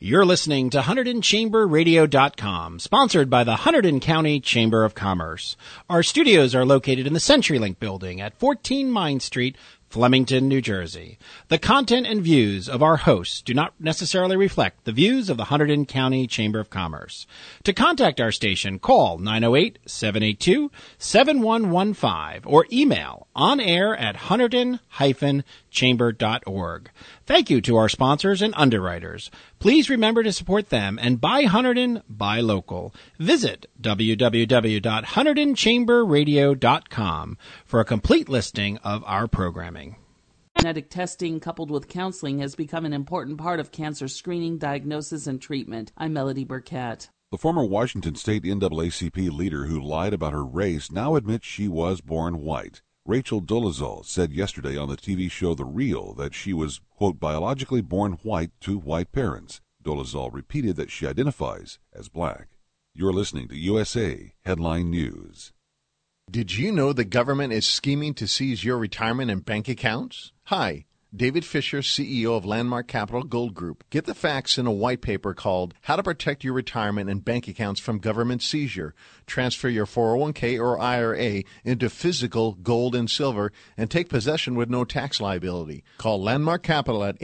You're listening to HunterdonChamberRadio.com, sponsored by the Hunterdon County Chamber of Commerce. Our studios are located in the CenturyLink building at 14 Mine Street, Flemington, New Jersey. The content and views of our hosts do not necessarily reflect the views of the Hunterdon County Chamber of Commerce. To contact our station, call 908-782-7115 or email onair@hunterdon-chamber.org. Thank you to our sponsors and underwriters. Please remember to support them and buy Hunterdon, buy local. Visit www.HunterdonChamberRadio.com for a complete listing of our programming. Genetic testing coupled with counseling has become an important part of cancer screening, diagnosis, and treatment. I'm Melody Burkett. The former Washington State NAACP leader who lied about her race now admits she was born white. Rachel Dolezal said yesterday on the TV show The Real that she was, quote, biologically born white to white parents. Dolezal repeated that she identifies as black. You're listening to USA Headline News. Did you know the government is scheming to seize your retirement and bank accounts? Hi, David Fisher, CEO of Landmark Capital Gold Group. Get the facts in a white paper called How to Protect Your Retirement and Bank Accounts from Government Seizure. Transfer your 401k or IRA into physical gold and silver and take possession with no tax liability. Call Landmark Capital at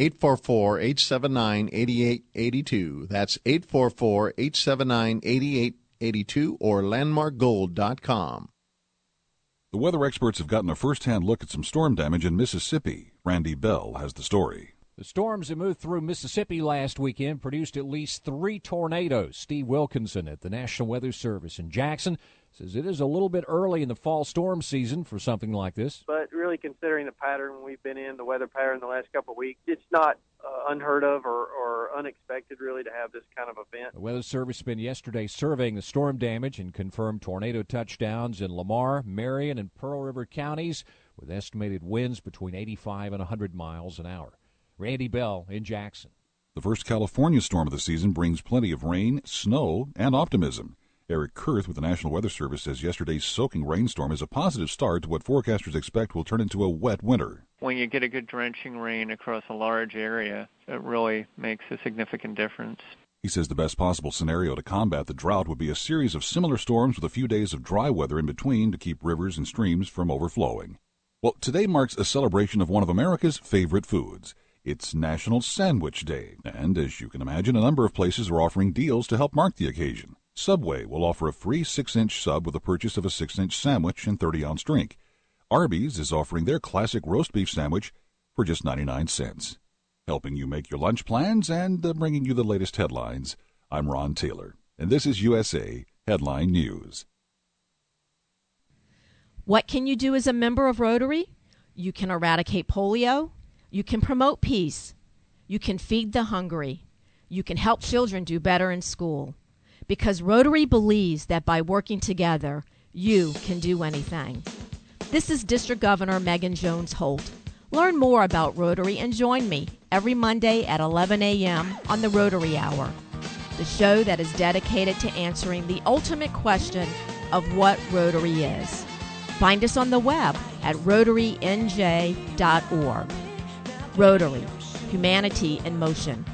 844-879-8882. That's 844-879-8882 or landmarkgold.com. The weather experts have gotten a first-hand look at some storm damage in Mississippi. Randy Bell has the story. The storms that moved through Mississippi last weekend produced at least 3 tornadoes. Steve Wilkinson at the National Weather Service in Jackson says it is a little bit early in the fall storm season for something like this. But really considering the pattern we've been in, the weather pattern the last couple of weeks, it's not unheard of or unexpected really to have this kind of event. The Weather Service spent yesterday surveying the storm damage and confirmed tornado touchdowns in Lamar, Marion, and Pearl River counties with estimated winds between 85 and 100 miles an hour. Randy Bell in Jackson. The first California storm of the season brings plenty of rain, snow, and optimism. Eric Kurth with the National Weather Service says yesterday's soaking rainstorm is a positive start to what forecasters expect will turn into a wet winter. When you get a good drenching rain across a large area, it really makes a significant difference. He says the best possible scenario to combat the drought would be a series of similar storms with a few days of dry weather in between to keep rivers and streams from overflowing. Well, today marks a celebration of one of America's favorite foods. It's National Sandwich Day, and as you can imagine, a number of places are offering deals to help mark the occasion. Subway will offer a free 6-inch sub with the purchase of a 6-inch sandwich and 30-ounce drink. Arby's is offering their classic roast beef sandwich for just 99 cents. Helping you make your lunch plans and bringing you the latest headlines, I'm Ron Taylor, and this is USA Headline News. What can you do as a member of Rotary? You can eradicate polio. You can promote peace. You can feed the hungry. You can help children do better in school. Because Rotary believes that by working together, you can do anything. This is District Governor Megan Jones Holt. Learn more about Rotary and join me every Monday at 11 a.m. on the Rotary Hour, the show that is dedicated to answering the ultimate question of what Rotary is. Find us on the web at rotarynj.org. Rotary, humanity in motion.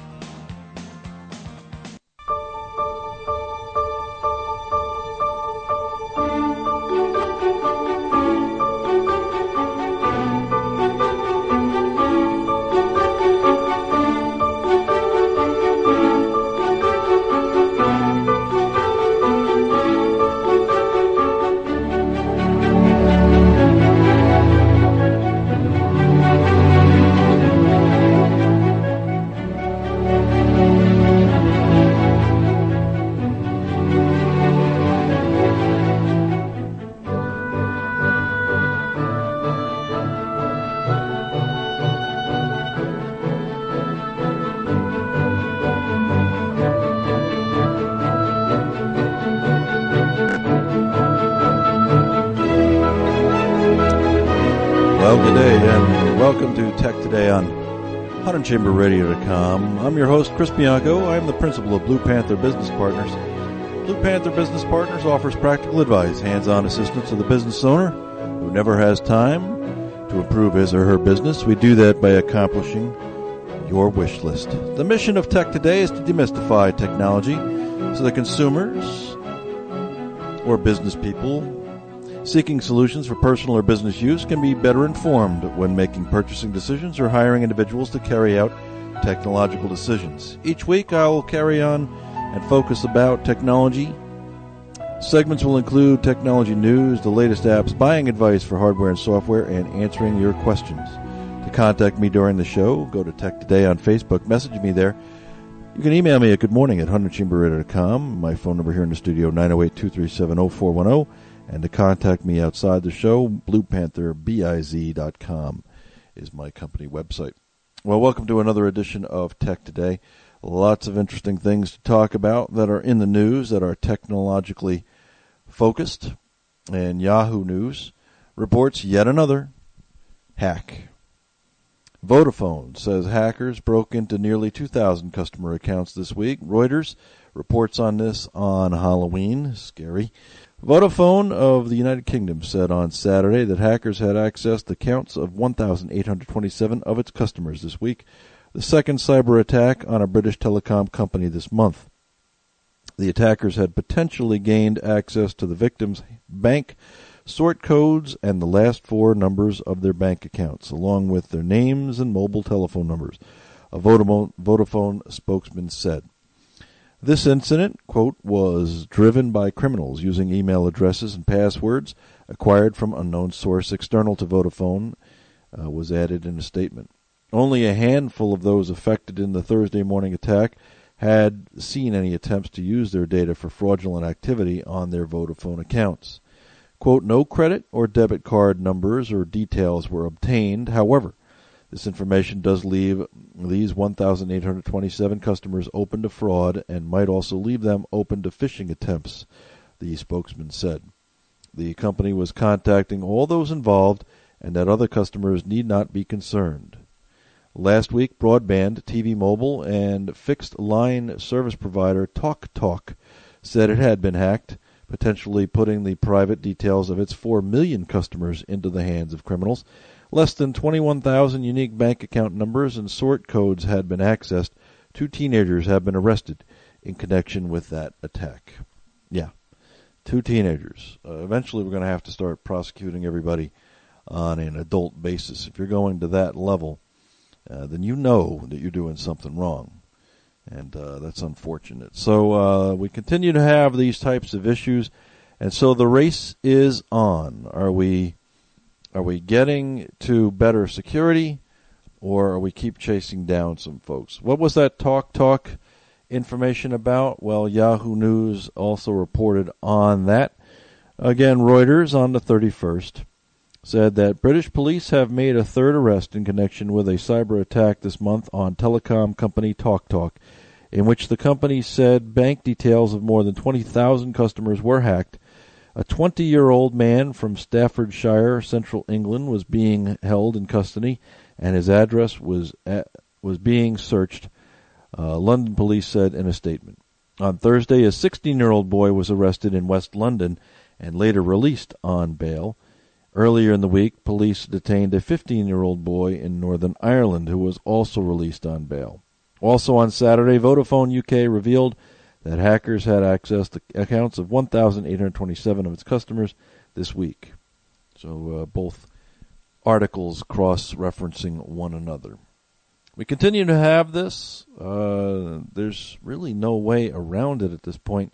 HunterdonChamberRadio.com. I'm your host, Chris Bianco. I'm the principal of Blue Panther Business Partners. Blue Panther Business Partners offers practical advice, hands-on assistance to the business owner who never has time to improve his or her business. We do that by accomplishing your wish list. The mission of Tech Today is to demystify technology so that consumers or business people seeking solutions for personal or business use can be better informed when making purchasing decisions or hiring individuals to carry out technological decisions. Each week I will carry on and focus about technology. Segments will include technology news, the latest apps, buying advice for hardware and software, and answering your questions. To contact me during the show, go to Tech Today on Facebook, message me there. You can email me at goodmorning@100chamberradio.com. My phone number here in the studio, 908-237-0410. And to contact me outside the show, BluePantherBiz.com is my company website. Well, welcome to another edition of Tech Today. Lots of interesting things to talk about that are in the news that are technologically focused. And Yahoo News reports yet another hack. Vodafone says hackers broke into nearly 2,000 customer accounts this week. Reuters reports on this on Halloween. Scary. Vodafone of the United Kingdom said on Saturday that hackers had accessed accounts of 1,827 of its customers this week, the second cyber attack on a British telecom company this month. The attackers had potentially gained access to the victims' bank sort codes and the last four numbers of their bank accounts, along with their names and mobile telephone numbers, a Vodafone spokesman said. This incident, quote, was driven by criminals using email addresses and passwords acquired from unknown source external to Vodafone, was added in a statement. Only a handful of those affected in the Thursday morning attack had seen any attempts to use their data for fraudulent activity on their Vodafone accounts. Quote, no credit or debit card numbers or details were obtained. However, this information does leave these 1,827 customers open to fraud and might also leave them open to phishing attempts, the spokesman said. The company was contacting all those involved and that other customers need not be concerned. Last week, broadband, TV mobile, and fixed-line service provider TalkTalk said it had been hacked, potentially putting the private details of its 4 million customers into the hands of criminals. Less than 21,000 unique bank account numbers and sort codes had been accessed. 2 teenagers have been arrested in connection with that attack. Yeah, 2 teenagers. Eventually we're going to have to start prosecuting everybody on an adult basis. If you're going to that level, then you know that you're doing something wrong. And that's unfortunate. So we continue to have these types of issues. And so the race is on. Are we getting to better security, or are we keep chasing down some folks? What was that TalkTalk information about? Well, Yahoo News also reported on that. Again, Reuters on the 31st said that British police have made a third arrest in connection with a cyber attack this month on telecom company TalkTalk, in which the company said bank details of more than 20,000 customers were hacked. A 20-year-old man from Staffordshire, central England, was being held in custody, and his address was being searched, London police said in a statement. On Thursday, a 16-year-old boy was arrested in West London and later released on bail. Earlier in the week, police detained a 15-year-old boy in Northern Ireland who was also released on bail. Also on Saturday, Vodafone UK revealed that hackers had accessed the accounts of 1,827 of its customers this week. So both articles cross-referencing one another. We continue to have this. There's really no way around it at this point,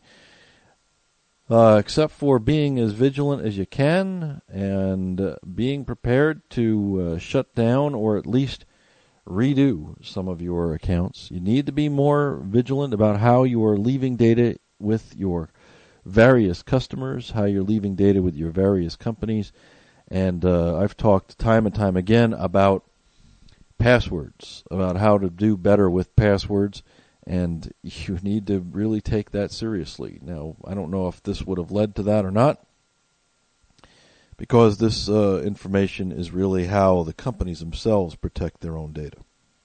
except for being as vigilant as you can and being prepared to shut down or at least redo some of your accounts. You need to be more vigilant about how you are leaving data with your various customers, how you're leaving data with your various companies. And I've talked time and time again about passwords, about how to do better with passwords, and you need to really take that seriously. Now, I don't know if this would have led to that or not, because this information is really how the companies themselves protect their own data.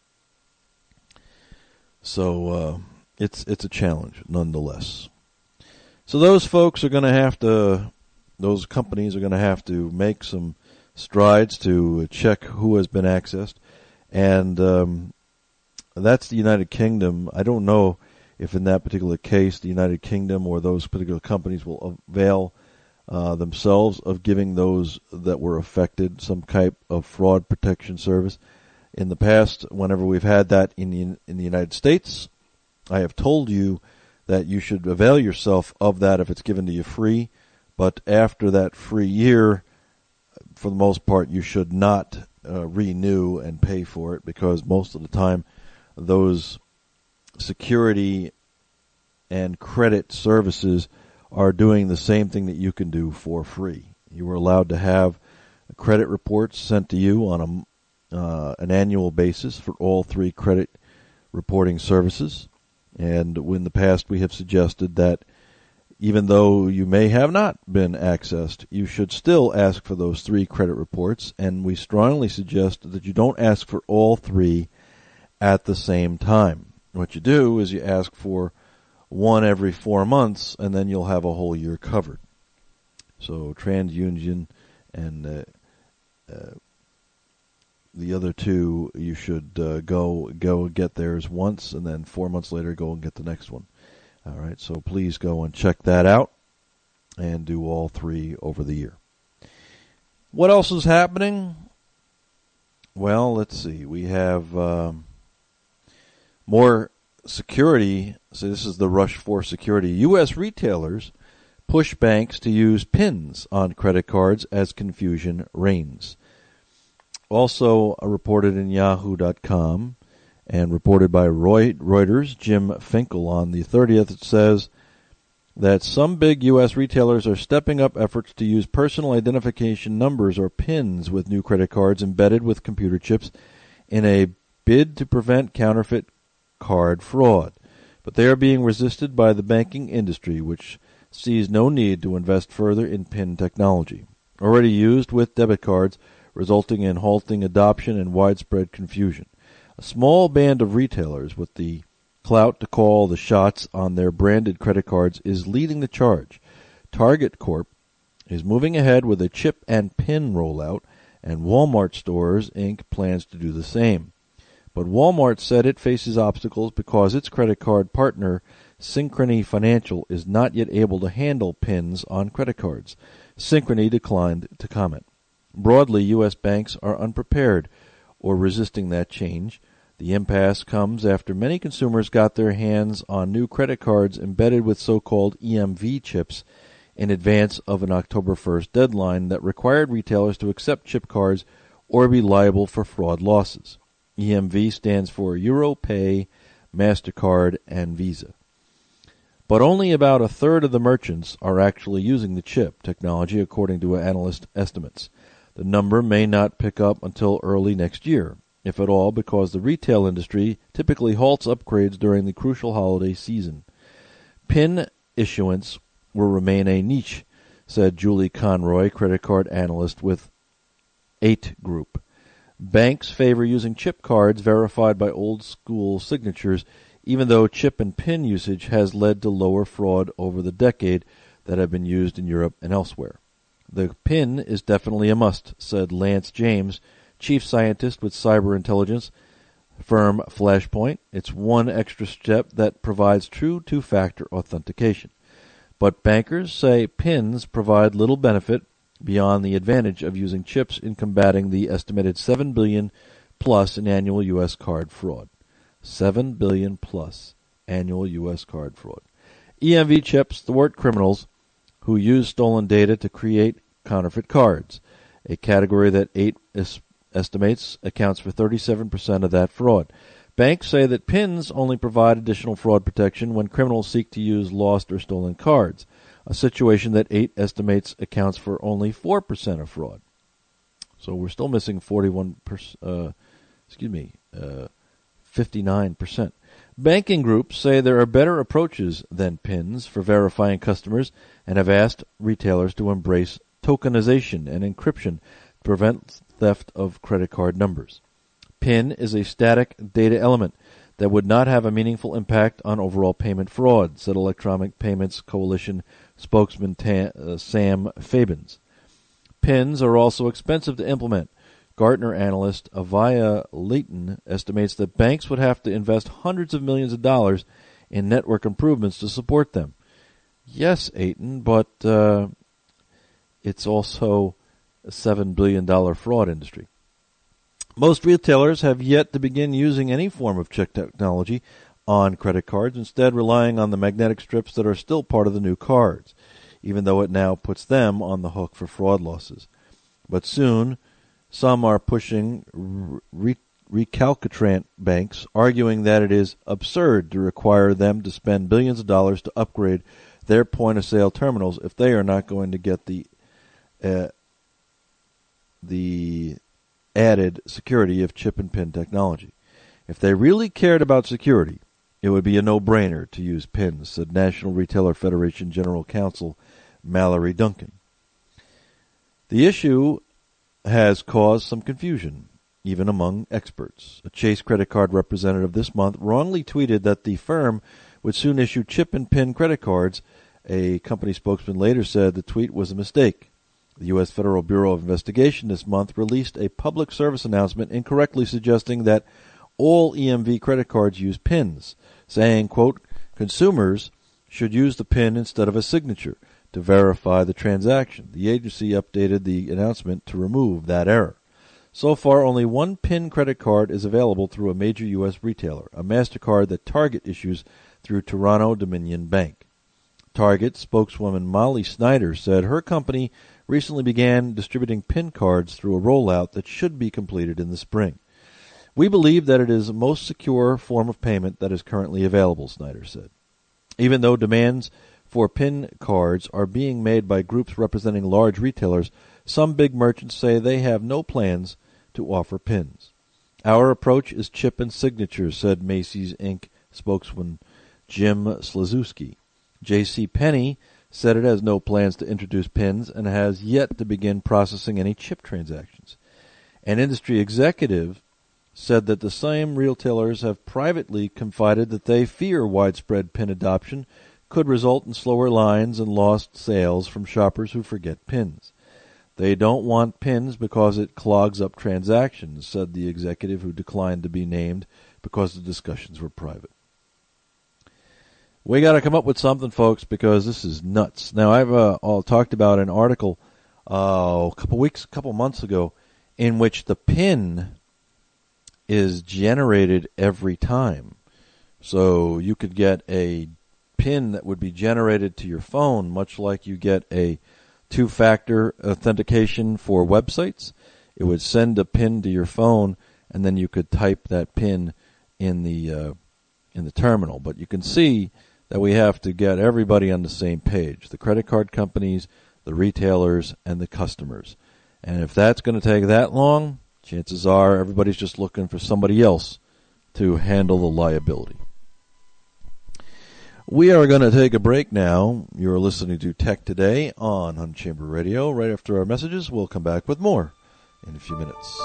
So it's a challenge nonetheless. So those folks are going to have to, those companies are going to have to make some strides to check who has been accessed. And that's the United Kingdom. I don't know if in that particular case the United Kingdom or those particular companies will avail themselves of giving those that were affected some type of fraud protection service. In the past, whenever we've had that in the United States, I have told you that you should avail yourself of that if it's given to you free. But after that free year, for the most part, you should not renew and pay for it, because most of the time those security and credit services are doing the same thing that you can do for free. You are allowed to have credit reports sent to you on an annual basis for all three credit reporting services. And in the past we have suggested that even though you may have not been accessed, you should still ask for those three credit reports, and we strongly suggest that you don't ask for all three at the same time. What you do is you ask for one every 4 months, and then you'll have a whole year covered. So TransUnion and the other two, you should go get theirs once, and then 4 months later go and get the next one. All right, so please go and check that out and do all three over the year. What else is happening? Well, let's see. We have more security. So this is the rush for security. U.S. retailers push banks to use PINs on credit cards as confusion reigns. Also reported in Yahoo.com and reported by Reuters, Jim Finkel, on the 30th, it says that some big U.S. retailers are stepping up efforts to use personal identification numbers, or PINs, with new credit cards embedded with computer chips in a bid to prevent counterfeit card fraud. But they are being resisted by the banking industry, which sees no need to invest further in PIN technology, already used with debit cards, resulting in halting adoption and widespread confusion. A small band of retailers with the clout to call the shots on their branded credit cards is leading the charge. Target Corp is moving ahead with a chip and PIN rollout, and Walmart Stores, Inc. plans to do the same. But Walmart said it faces obstacles because its credit card partner, Synchrony Financial, is not yet able to handle PINs on credit cards. Synchrony declined to comment. Broadly, U.S. banks are unprepared or resisting that change. The impasse comes after many consumers got their hands on new credit cards embedded with so-called EMV chips in advance of an October 1st deadline that required retailers to accept chip cards or be liable for fraud losses. EMV stands for EuroPay, MasterCard, and Visa. But only about a third of the merchants are actually using the chip technology, according to analyst estimates. The number may not pick up until early next year, if at all, because the retail industry typically halts upgrades during the crucial holiday season. PIN issuance will remain a niche, said Julie Conroy, credit card analyst with 8 Group. Banks favor using chip cards verified by old-school signatures, even though chip and PIN usage has led to lower fraud over the decade that have been used in Europe and elsewhere. The PIN is definitely a must, said Lance James, chief scientist with cyber intelligence firm Flashpoint. It's one extra step that provides true two-factor authentication. But bankers say PINs provide little benefit beyond the advantage of using chips in combating the estimated $7 billion plus in annual U.S. card fraud. $7 billion plus annual U.S. card fraud. EMV chips thwart criminals who use stolen data to create counterfeit cards, a category that 8 estimates accounts for 37% of that fraud. Banks say that PINs only provide additional fraud protection when criminals seek to use lost or stolen cards, a situation that 8 estimates accounts for only 4% of fraud. So we're still missing 59%. Banking groups say there are better approaches than PINs for verifying customers and have asked retailers to embrace tokenization and encryption to prevent theft of credit card numbers. PIN is a static data element that would not have a meaningful impact on overall payment fraud, said Electronic Payments Coalition spokesman Sam Fabins. PINs are also expensive to implement. Gartner analyst Avaya Leighton estimates that banks would have to invest hundreds of millions of dollars in network improvements to support them. Yes, Aiton, but it's also a $7 billion fraud industry. Most retailers have yet to begin using any form of chip technology on credit cards, instead relying on the magnetic strips that are still part of the new cards, even though it now puts them on the hook for fraud losses. But soon, some are pushing recalcitrant banks, arguing that it is absurd to require them to spend billions of dollars to upgrade their point-of-sale terminals if they are not going to get the added security of chip and PIN technology. If they really cared about security, it would be a no-brainer to use PINs, said National Retailer Federation General Counsel Mallory Duncan. The issue has caused some confusion, even among experts. A Chase credit card representative this month wrongly tweeted that the firm would soon issue chip and PIN credit cards. A company spokesman later said the tweet was a mistake. The U.S. Federal Bureau of Investigation this month released a public service announcement incorrectly suggesting that all EMV credit cards use PINs, saying, quote, consumers should use the PIN instead of a signature to verify the transaction. The agency updated the announcement to remove that error. So far, only one PIN credit card is available through a major U.S. retailer, a MasterCard that Target issues through Toronto Dominion Bank. Target spokeswoman Molly Snyder said her company recently began distributing PIN cards through a rollout that should be completed in the spring. We believe that it is the most secure form of payment that is currently available, Snyder said. Even though demands for PIN cards are being made by groups representing large retailers, some big merchants say they have no plans to offer PINs. Our approach is chip and signature, said Macy's Inc. spokesman Jim Slazewski. J.C. Penney said it has no plans to introduce PINs and has yet to begin processing any chip transactions. An industry executive said that the same retailers have privately confided that they fear widespread PIN adoption could result in slower lines and lost sales from shoppers who forget PINs. They don't want PINs because it clogs up transactions, said the executive who declined to be named because the discussions were private. We got to come up with something, folks, because this is nuts. Now, I've talked about an article a couple months ago in which the PIN is generated every time. So you could get a PIN that would be generated to your phone, much like you get a two-factor authentication for websites. It would send a PIN to your phone, and then you could type that PIN in the terminal. But you can see that we have to get everybody on the same page, the credit card companies, the retailers, and the customers. And if that's going to take that long, chances are everybody's just looking for somebody else to handle the liability. We are going to take a break now. You're listening to Tech Today on Hunt Chamber Radio. Right after our messages, we'll come back with more in a few minutes.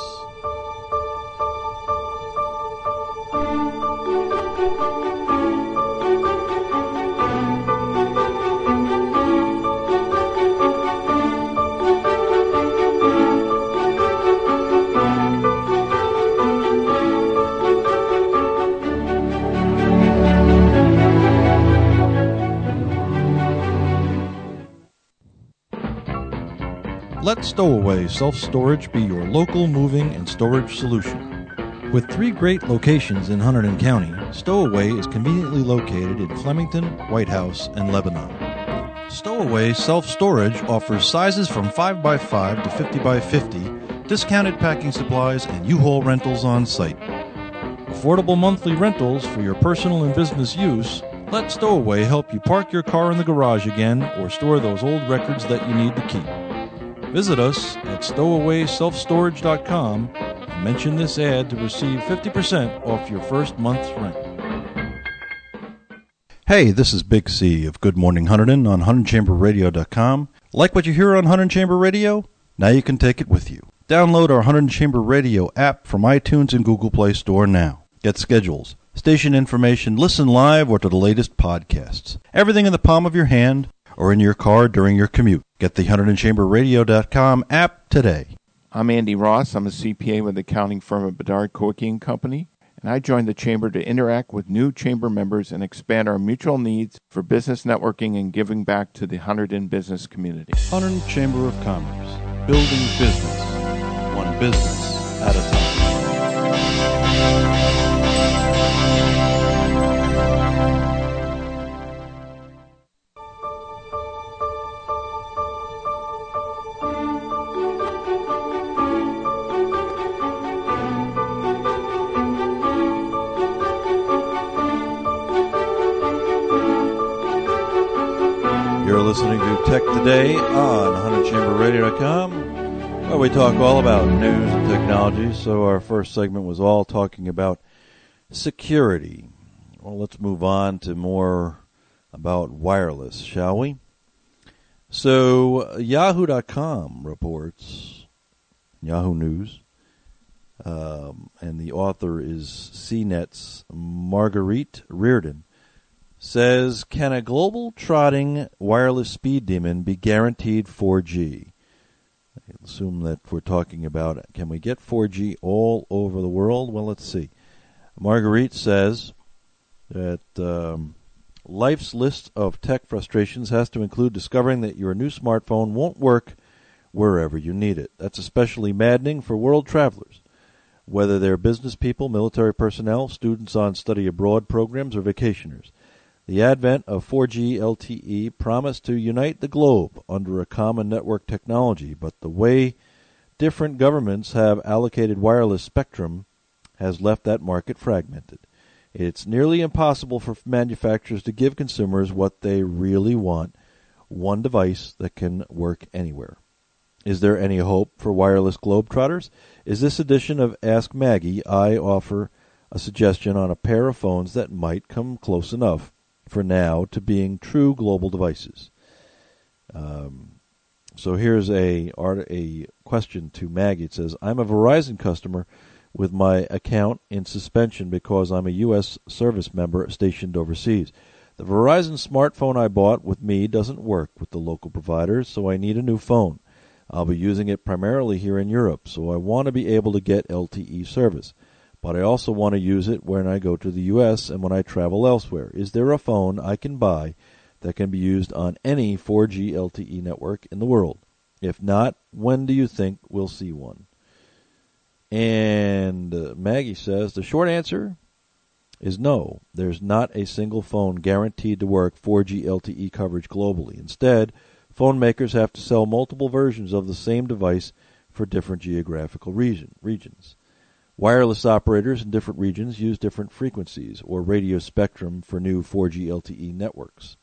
Let Stowaway Self-Storage be your local moving and storage solution. With 3 great locations in Hunterdon County, Stowaway is conveniently located in Flemington, White House, and Lebanon. Stowaway Self-Storage offers sizes from 5x5 to 50x50, discounted packing supplies, and U-Haul rentals on site. Affordable monthly rentals for your personal and business use. Let Stowaway help you park your car in the garage again or store those old records that you need to keep. Visit us at stowawayselfstorage.com and mention this ad to receive 50% off your first month's rent. Hey, this is Big C of Good Morning Hunterdon on HunterdonChamberRadio.com. Like what you hear on Hunterdon Chamber Radio? Now you can take it with you. Download our Hunterdon Chamber Radio app from iTunes and Google Play Store now. Get schedules, station information, listen live, or to the latest podcasts. Everything in the palm of your hand or in your car during your commute. Get the HunterdonChamberRadio.com app today. I'm Andy Ross. I'm a CPA with the accounting firm of Bedard Koike & Company, and I joined the Chamber to interact with new Chamber members and expand our mutual needs for business networking and giving back to the Hunterdon business community. Hunterdon Chamber of Commerce, building business, one business at a time. You're listening to Tech Today on HunterdChamberRadio.com, where we talk all about news and technology. So our first segment was all talking about security. Well, let's move on to more about wireless, shall we? So Yahoo.com reports, Yahoo News, and the author is CNET's Marguerite Reardon, says, can a global trotting wireless speed demon be guaranteed 4G? I assume that we're talking about, can we get 4G all over the world? Well, let's see. Marguerite says that life's list of tech frustrations has to include discovering that your new smartphone won't work wherever you need it. That's especially maddening for world travelers, whether they're business people, military personnel, students on study abroad programs, or vacationers. The advent of 4G LTE promised to unite the globe under a common network technology, but the way different governments have allocated wireless spectrum has left that market fragmented. It's nearly impossible for manufacturers to give consumers what they really want, one device that can work anywhere. Is there any hope for wireless globetrotters? In this edition of Ask Maggie, I offer a suggestion on a pair of phones that might come close enough for now to being true global devices. So here's a question to Maggie. It says, I'm a Verizon customer with my account in suspension because I'm a U.S. service member stationed overseas. The Verizon smartphone I bought with me doesn't work with the local providers, so I need a new phone. I'll be using it primarily here in Europe, so I want to be able to get LTE service. But I also want to use it when I go to the U.S. and when I travel elsewhere. Is there a phone I can buy that can be used on any 4G LTE network in the world? If not, when do you think we'll see one? And Maggie says, the short answer is no. There's not a single phone guaranteed to work 4G LTE coverage globally. Instead, phone makers have to sell multiple versions of the same device for different geographical regions. Wireless operators in different regions use different frequencies or radio spectrum for new 4G LTE networks.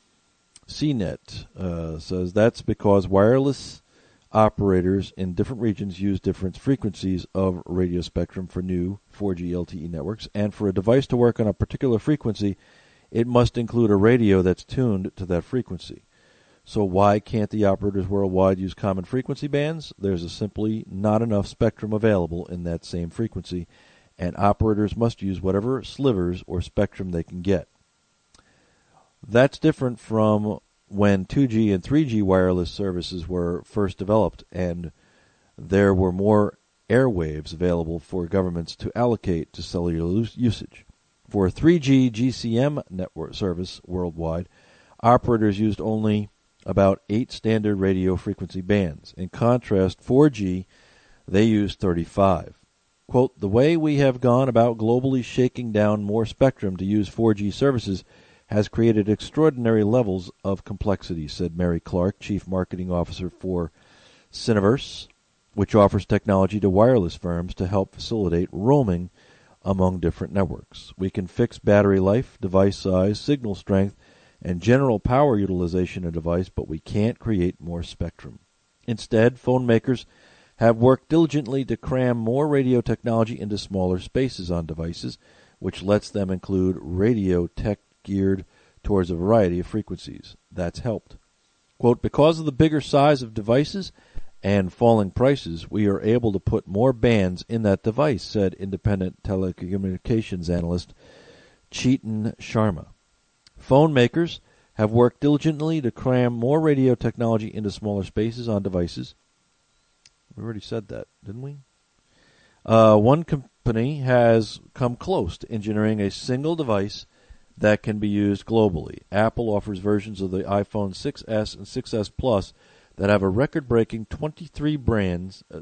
CNET says that's because wireless operators in different regions use different frequencies of radio spectrum for new 4G LTE networks, and for a device to work on a particular frequency, it must include a radio that's tuned to that frequency. So why can't the operators worldwide use common frequency bands? There's simply not enough spectrum available in that same frequency, and operators must use whatever slivers or spectrum they can get. That's different from when 2G and 3G wireless services were first developed, and there were more airwaves available for governments to allocate to cellular usage. For 3G GCM network service worldwide, operators used only about 8 standard radio frequency bands. In contrast, 4G, they used 35. Quote, the way we have gone about globally shaking down more spectrum to use 4G services has created extraordinary levels of complexity, said Mary Clark, Chief Marketing Officer for Syniverse, which offers technology to wireless firms to help facilitate roaming among different networks. We can fix battery life, device size, signal strength, and general power utilization of a device, but we can't create more spectrum. Instead, phone makers have worked diligently to cram more radio technology into smaller spaces on devices, which lets them include radio tech geared towards a variety of frequencies. That's helped. Quote, because of the bigger size of devices and falling prices, we are able to put more bands in that device, said independent telecommunications analyst Chetan Sharma. Phone makers have worked diligently to cram more radio technology into smaller spaces on devices, We already said that, didn't we? One company has come close to engineering a single device that can be used globally. Apple offers versions of the iPhone 6S and 6S Plus that have a record-breaking 23 bands of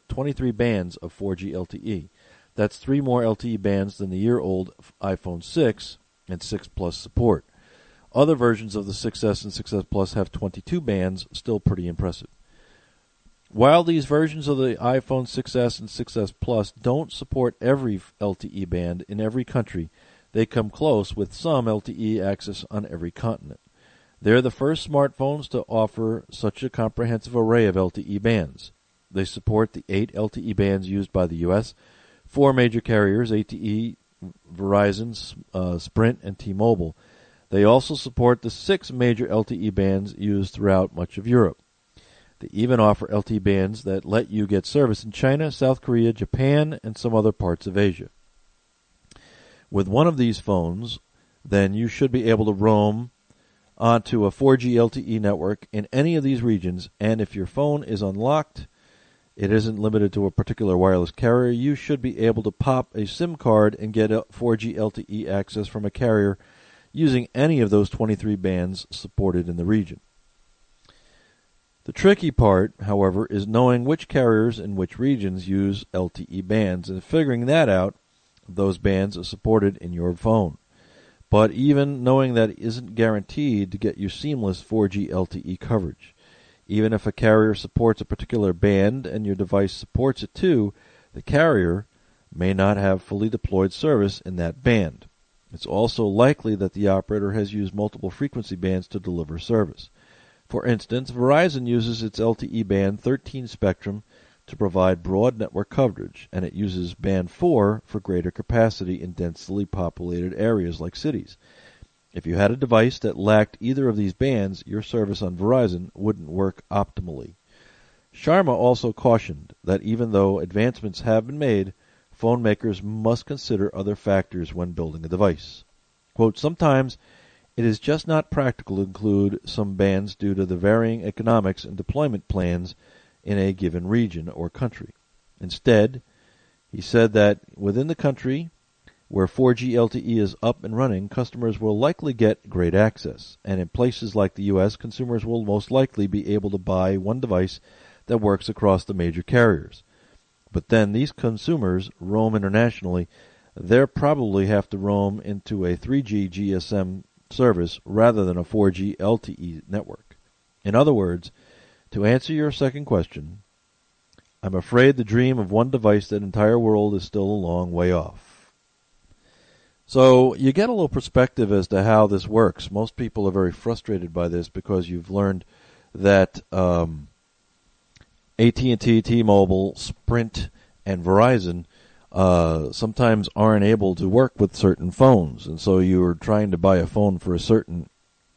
4G LTE. That's 3 more LTE bands than the year-old iPhone 6 and 6 Plus support. Other versions of the 6S and 6S Plus have 22 bands, still pretty impressive. While these versions of the iPhone 6S and 6S Plus don't support every LTE band in every country, they come close with some LTE access on every continent. They're the first smartphones to offer such a comprehensive array of LTE bands. They support the 8 LTE bands used by the U.S., 4 major carriers, AT&T, Verizon, Sprint, and T-Mobile. They also support the 6 major LTE bands used throughout much of Europe. They even offer LTE bands that let you get service in China, South Korea, Japan, and some other parts of Asia. With one of these phones, then you should be able to roam onto a 4G LTE network in any of these regions, and if your phone is unlocked, it isn't limited to a particular wireless carrier, you should be able to pop a SIM card and get 4G LTE access from a carrier using any of those 23 bands supported in the region. The tricky part, however, is knowing which carriers in which regions use LTE bands and figuring that out, those bands are supported in your phone. But even knowing that isn't guaranteed to get you seamless 4G LTE coverage. Even if a carrier supports a particular band and your device supports it too, the carrier may not have fully deployed service in that band. It's also likely that the operator has used multiple frequency bands to deliver service. For instance, Verizon uses its LTE band 13 spectrum to provide broad network coverage, and it uses band 4 for greater capacity in densely populated areas like cities. If you had a device that lacked either of these bands, your service on Verizon wouldn't work optimally. Sharma also cautioned that even though advancements have been made, phone makers must consider other factors when building a device. Quote, sometimes it is just not practical to include some bands due to the varying economics and deployment plans in a given region or country. Instead, he said that within the country where 4G LTE is up and running, customers will likely get great access. And in places like the U.S., consumers will most likely be able to buy one device that works across the major carriers. But then these consumers roam internationally. They'll probably have to roam into a 3G GSM service rather than a 4G LTE network. In other words, to answer your second question, I'm afraid the dream of one device that entire world is still a long way off. So you get a little perspective as to how this works. Most people are very frustrated by this because you've learned that AT&T, T-Mobile, Sprint, and Verizon sometimes aren't able to work with certain phones, and so you're trying to buy a phone for a certain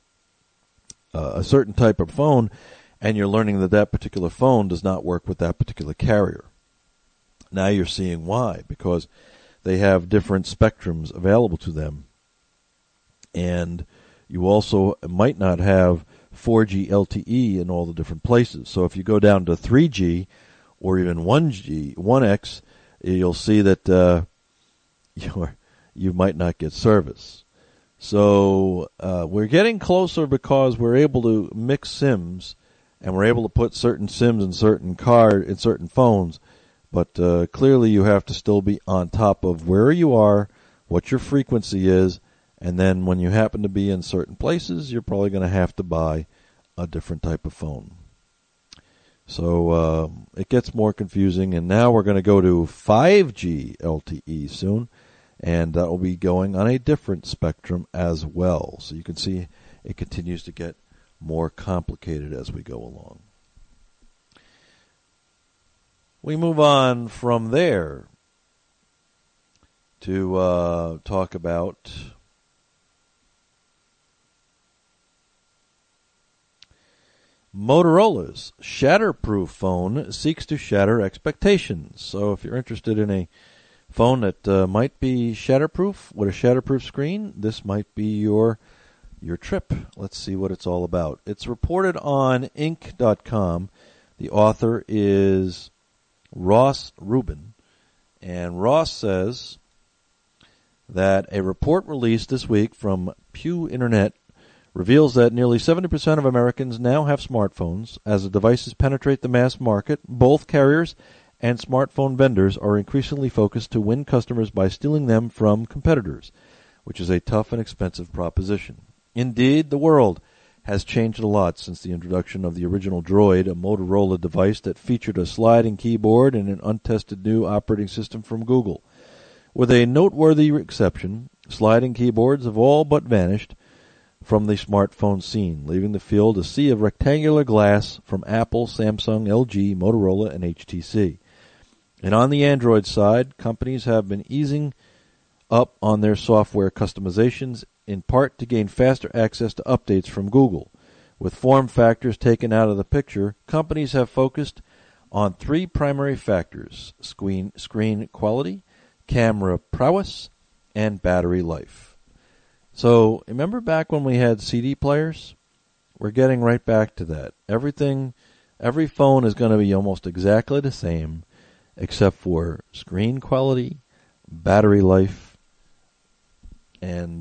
type of phone, and you're learning that that particular phone does not work with that particular carrier. Now you're seeing why, because they have different spectrums available to them, and you also might not have 4G LTE in all the different places. So if you go down to 3G or even 1G, 1X, you'll see that you might not get service. So we're getting closer because we're able to mix SIMs, and we're able to put certain SIMs in certain phones. But clearly you have to still be on top of where you are, what your frequency is, and then when you happen to be in certain places, you're probably going to have to buy a different type of phone. So it gets more confusing, and now we're going to go to 5G LTE soon, and that will be going on a different spectrum as well. So you can see it continues to get more complicated as we go along. We move on from there to talk about Motorola's shatterproof phone seeks to shatter expectations. So if you're interested in a phone that might be shatterproof with a shatterproof screen, this might be your trip. Let's see what it's all about. It's reported on Inc.com. The author is Ross Rubin. And Ross says that a report released this week from Pew Internet reveals that nearly 70% of Americans now have smartphones. As the devices penetrate the mass market, both carriers and smartphone vendors are increasingly focused to win customers by stealing them from competitors, which is a tough and expensive proposition. Indeed, the world has changed a lot since the introduction of the original Droid, a Motorola device that featured a sliding keyboard and an untested new operating system from Google. With a noteworthy exception, sliding keyboards have all but vanished from the smartphone scene, leaving the field a sea of rectangular glass from Apple, Samsung, LG, Motorola, and HTC. And on the Android side, companies have been easing up on their software customizations, in part to gain faster access to updates from Google. With form factors taken out of the picture, companies have focused on three primary factors: screen quality, camera prowess, and battery life. So, remember back when we had CD players? We're getting right back to that. Every phone is going to be almost exactly the same, except for screen quality, battery life, and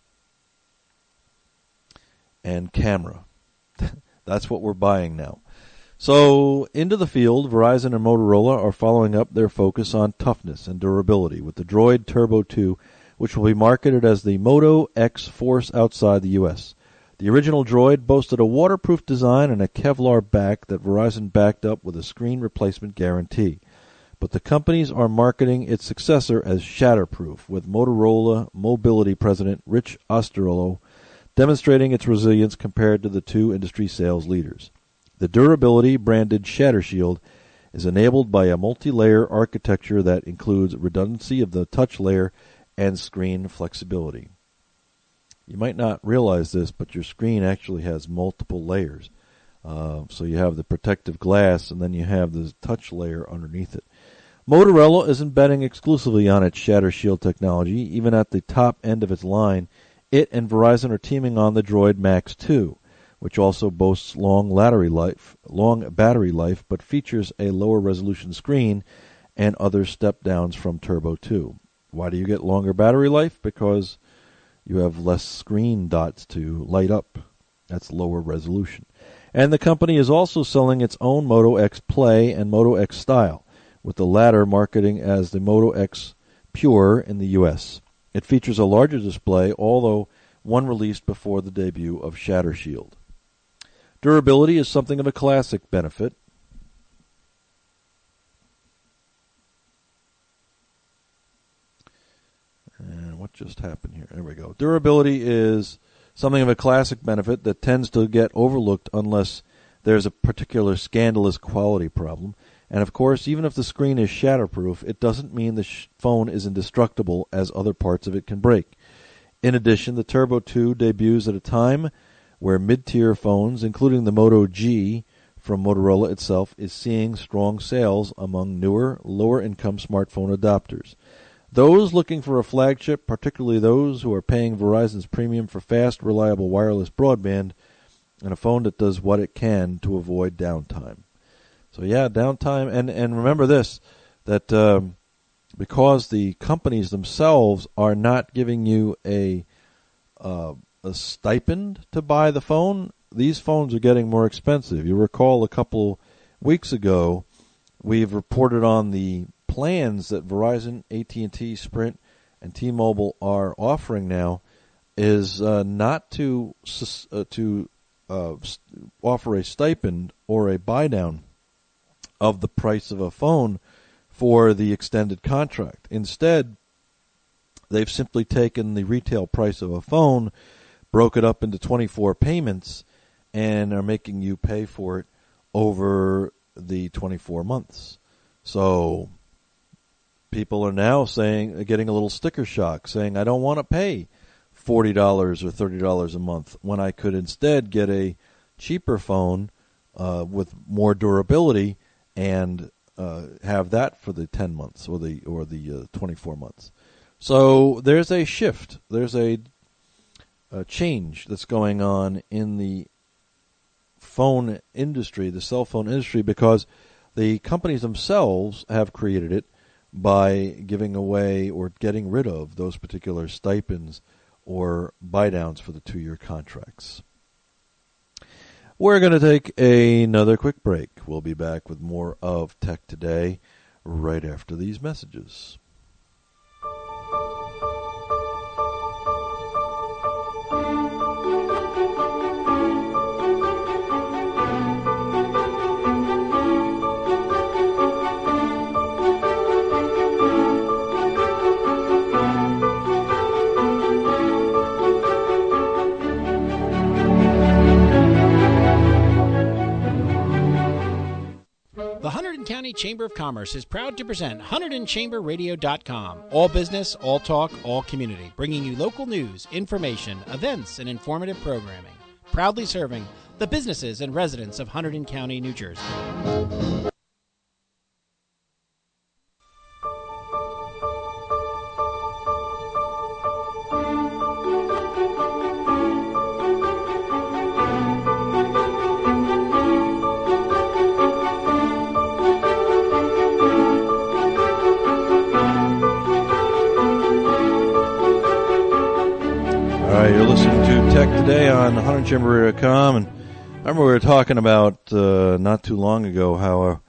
camera. That's what we're buying now. So, into the field, Verizon and Motorola are following up their focus on toughness and durability with the Droid Turbo 2, which will be marketed as the Moto X Force outside the U.S. The original Droid boasted a waterproof design and a Kevlar back that Verizon backed up with a screen replacement guarantee. But the companies are marketing its successor as shatterproof, with Motorola Mobility President Rich Osterloh demonstrating its resilience compared to the two industry sales leaders. The durability, branded ShatterShield, is enabled by a multi-layer architecture that includes redundancy of the touch layer and screen flexibility. You might not realize this, but your screen actually has multiple layers. So you have the protective glass, and then you have the touch layer underneath it. Motorola isn't betting exclusively on its ShatterShield technology. Even at the top end of its line, it and Verizon are teaming on the Droid Max 2, which also boasts long battery life, but features a lower resolution screen and other step-downs from Turbo 2. Why do you get longer battery life? Because you have less screen dots to light up. That's lower resolution. And the company is also selling its own Moto X Play and Moto X Style, with the latter marketing as the Moto X Pure in the U.S. It features a larger display, although one released before the debut of ShatterShield. Durability is something of a classic benefit. And what just happened here? There we go. Durability is something of a classic benefit that tends to get overlooked unless there's a particular scandalous quality problem. And of course, even if the screen is shatterproof, it doesn't mean the phone is indestructible, as other parts of it can break. In addition, the Turbo 2 debuts at a time where mid-tier phones, including the Moto G from Motorola itself, is seeing strong sales among newer, lower-income smartphone adopters. Those looking for a flagship, particularly those who are paying Verizon's premium for fast, reliable wireless broadband, and a phone that does what it can to avoid downtime. So yeah, downtime, and remember this, that because the companies themselves are not giving you a stipend to buy the phone, these phones are getting more expensive. You recall a couple weeks ago, we've reported on the plans that Verizon, AT&T, Sprint, and T-Mobile are offering now is not to offer a stipend or a buy-down of the price of a phone for the extended contract. Instead, they've simply taken the retail price of a phone, broke it up into 24 payments, and are making you pay for it over the 24 months. So people are now getting a little sticker shock, saying, I don't want to pay $40 or $30 a month when I could instead get a cheaper phone with more durability and have that for the 10 months or the 24 months. So there's a shift. There's a change that's going on in the phone industry, the cell phone industry, because the companies themselves have created it by giving away or getting rid of those particular stipends or buy-downs for the 2-year contracts. We're going to take another quick break. We'll be back with more of Tech Today right after these messages. The Hunterdon County Chamber of Commerce is proud to present HunterdonChamberRadio.com. All business, all talk, all community. Bringing you local news, information, events, and informative programming. Proudly serving the businesses and residents of Hunterdon County, New Jersey. You're listening to Tech Today on HunterdonChamber.com, and I remember we were talking about not too long ago how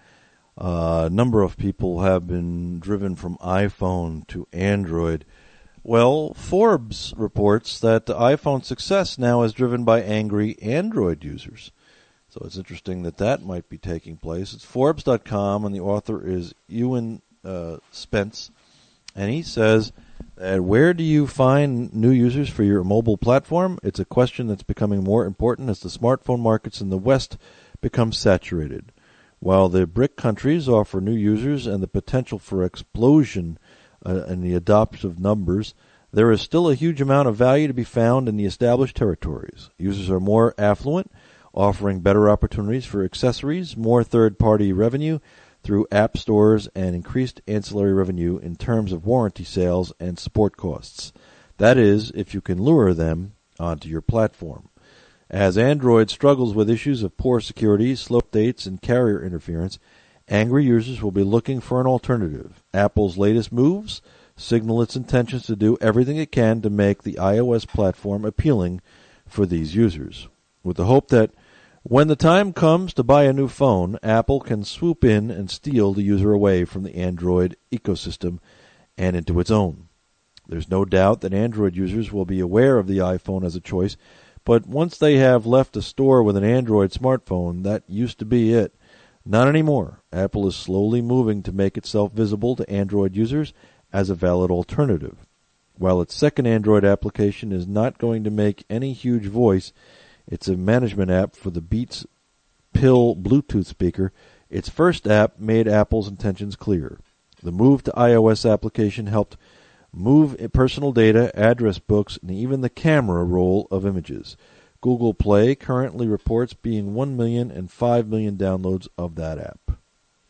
a number of people have been driven from iPhone to Android. Well, Forbes reports that the iPhone success now is driven by angry Android users. So it's interesting that that might be taking place. It's Forbes.com, and the author is Ewan Spence, and he says, where do you find new users for your mobile platform? It's a question that's becoming more important as the smartphone markets in the West become saturated. While the BRIC countries offer new users and the potential for explosion in the adoptive numbers, there is still a huge amount of value to be found in the established territories. Users are more affluent, offering better opportunities for accessories, more third-party revenue through app stores, and increased ancillary revenue in terms of warranty sales and support costs. That is, if you can lure them onto your platform. As Android struggles with issues of poor security, slow updates, and carrier interference, angry users will be looking for an alternative. Apple's latest moves signal its intentions to do everything it can to make the iOS platform appealing for these users, with the hope that when the time comes to buy a new phone, Apple can swoop in and steal the user away from the Android ecosystem and into its own. There's no doubt that Android users will be aware of the iPhone as a choice, but once they have left a store with an Android smartphone, that used to be it. Not anymore. Apple is slowly moving to make itself visible to Android users as a valid alternative. While its second Android application is not going to make any huge voice, it's a management app for the Beats Pill Bluetooth speaker. Its first app made Apple's intentions clear. The move to iOS application helped move personal data, address books, and even the camera roll of images. Google Play currently reports being 1 million and 5 million downloads of that app.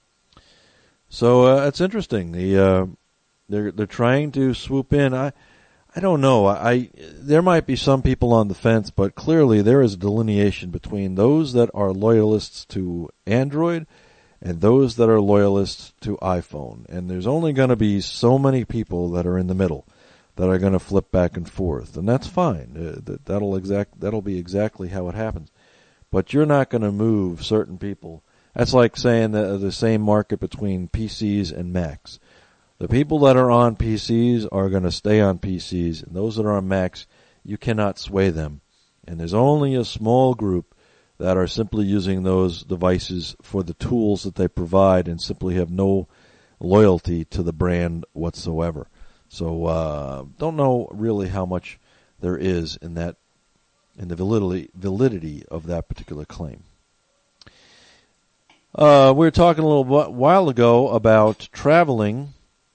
So it's interesting. They're trying to swoop in. I don't know. There might be some people on the fence, but clearly there is a delineation between those that are loyalists to Android and those that are loyalists to iPhone. And there's only going to be so many people that are in the middle that are going to flip back and forth, and that's fine. That'll be exactly how it happens. But you're not going to move certain people. That's like saying the same market between PCs and Macs. The people that are on PCs are going to stay on PCs, and those that are on Macs, you cannot sway them. And there's only a small group that are simply using those devices for the tools that they provide and simply have no loyalty to the brand whatsoever. So don't know really how much there is in the validity of that particular claim. We were talking a little while ago about traveling.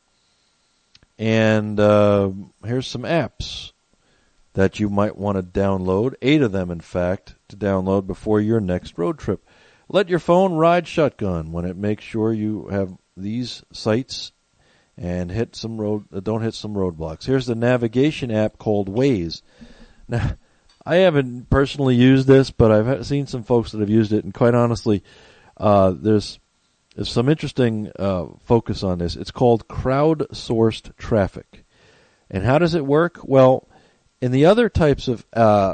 And here's some apps that you might want to download, 8 of them, in fact, to download before your next road trip. Let your phone ride shotgun when it makes sure you have these sites and don't hit some roadblocks. Here's the navigation app called Waze. Now, I haven't personally used this, but I've seen some folks that have used it, and quite honestly, there's There's some interesting focus on this. It's called crowdsourced traffic. And how does it work? Well, in the other types of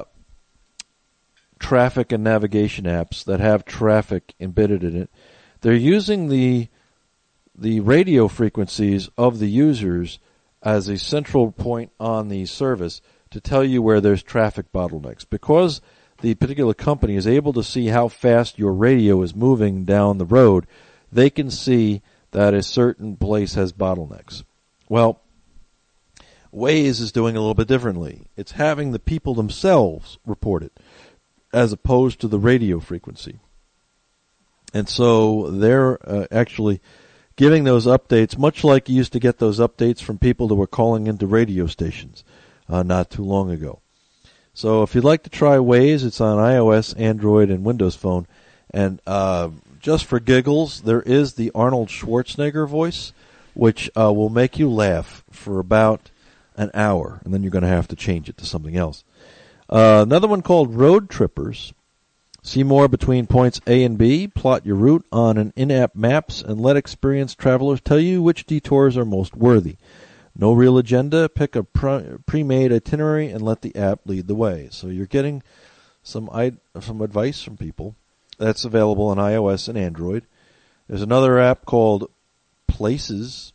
traffic and navigation apps that have traffic embedded in it, they're using the radio frequencies of the users as a central point on the service to tell you where there's traffic bottlenecks. Because the particular company is able to see how fast your radio is moving down the road, they can see that a certain place has bottlenecks. Well, Waze is doing a little bit differently. It's having the people themselves report it, as opposed to the radio frequency. And so they're actually giving those updates, much like you used to get those updates from people that were calling into radio stations not too long ago. So if you'd like to try Waze, it's on iOS, Android, and Windows Phone. And just for giggles, there is the Arnold Schwarzenegger voice, which will make you laugh for about an hour, and then you're going to have to change it to something else. Another one called Road Trippers. See more between points A and B, plot your route on an in-app maps, and let experienced travelers tell you which detours are most worthy. No real agenda, pick a pre-made itinerary and let the app lead the way. So you're getting some advice from people. That's available on iOS and Android. There's another app called Places.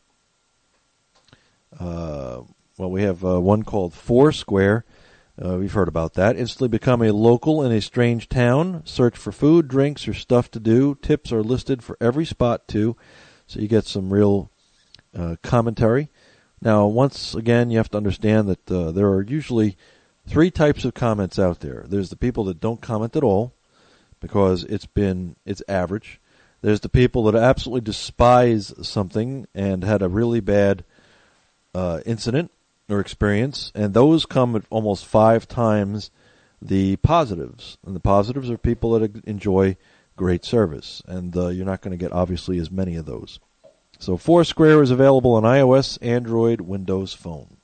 We have one called Foursquare. We've heard about that. Instantly become a local in a strange town. Search for food, drinks, or stuff to do. Tips are listed for every spot, too. So you get some real commentary. Now, once again, you have to understand that there are usually three types of comments out there. There's the people that don't comment at all because it's average. There's the people that absolutely despise something and had a really bad incident or experience, and those come at almost 5 times the positives. And the positives are people that enjoy great service, and you're not going to get, obviously, as many of those. So Foursquare is available on iOS, Android, Windows Phone.